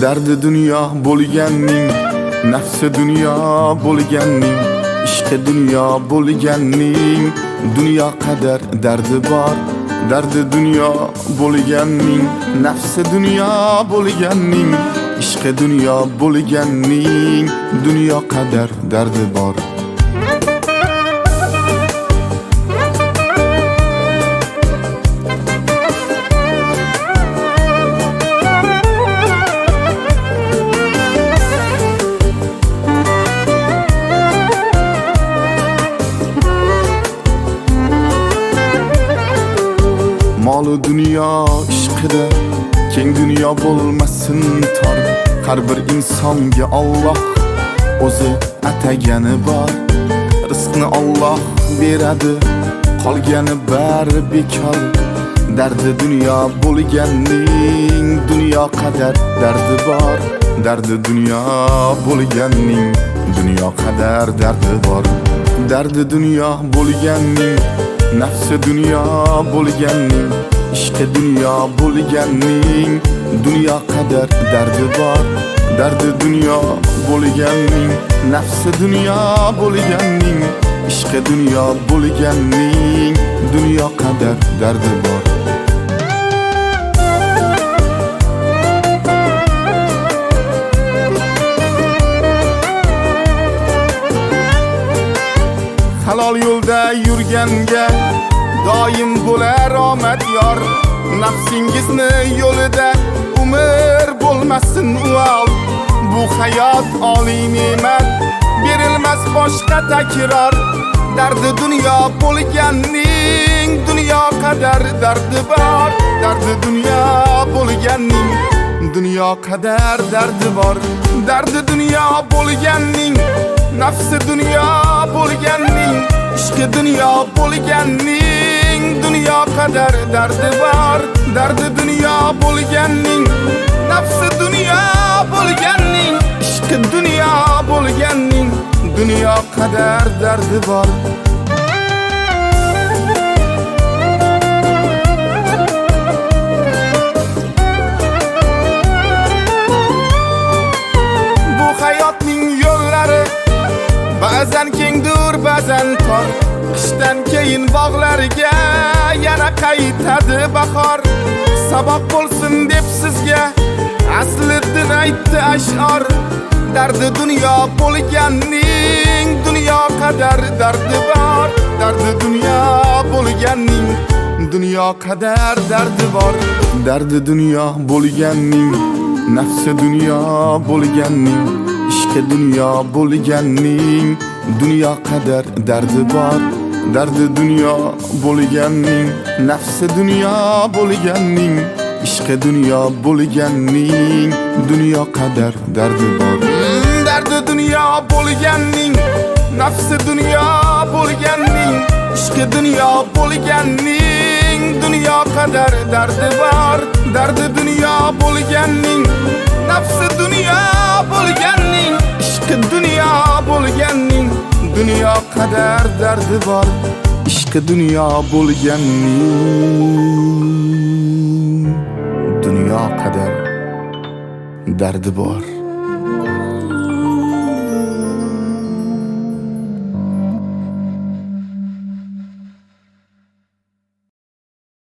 Derdi dünya bo'lganning, nafsi dünya bo'lganning, ishqi dünya bo'lganning, dunyo qadar dardi bor. Derdi dünya bo'lganning, nafsi dünya bo'lganning, ishqi dünya bo'lganning, dunyo qadar dardi bor. Malı dünya ishqida keng dunyo bo'lmasin tor. Har bir insonga Allah o'zi atagani bor. Rizqni Allah beradi, qolgani bari bekor. Derdi dünya bo'lganning, dunyo qadar dardi bor. Derdi dünya bo'lganning, dunyo qadar dardi bor. Derdi dünya bo'lganning, nafsi dünya bo'lganning, ishqi dünya bo'lganning, dunyo qadar dardi bor. Derdi dünya bo'lganning, nafsi dünya bo'lganning, ishqi dünya bo'lganning, dunyo qadar dardi bor. Halol yo'lda yurganga doim bo'lar omad yor. Nafsingizni yo'lida umr bo'lmasin uval. Bu hayot oliy ne'mat, berilmas boshqa takror. Dardi dunyo bo'lganning, dunyo qadar dardi bor. Dardi dunyo bo'lganning, dunyo qadar dardi bor. Dardi dunyo bo'lganning, nafsi dunyo bo'lganning, ishqi dunyo bo'lganning, dunyo qadar dardi bor. Dardi dunyo bo'lganning, nafsi dunyo bo'lganning, ishqi dunyo bo'lganning, dunyo qadar dardi bor. Bu hayotning yo'llari ba'zan kengdir, ba'zan tor. Qishdan keyin bog'larga yana qaytadi bahor. Saboq bo'lsin deb sizga Asliddin aytdi ash'or. Dardi dunyo bo'lganning, dunyo qadar dardi bor. Dardi dunyo bo'lganning, dunyo qadar dardi bor. Dardi dunyo bo'lganning, nafsi dunyo bo'lganning, ishqi dunyo bo'lganning, dunyo qadar dardi bor. Dardi dunyo bo'lganning, nafsi dunyo bo'lganning, ishqi dunyo bo'lganning, dunyo qadar dardi bor. Dardi dunyo bo'lganning, nafsi dunyo bo'lganning, ishqi dunyo bo'lganning, dunyo qadar dardi bor. Dardi dunyo bo'lganning, nafsi dunyo bo'lganning, ishqi dunyo bo'lganning, dunyo qadar dardi bor. Ishqi dunyo bo'lganning, dunyo qadar dardi bor.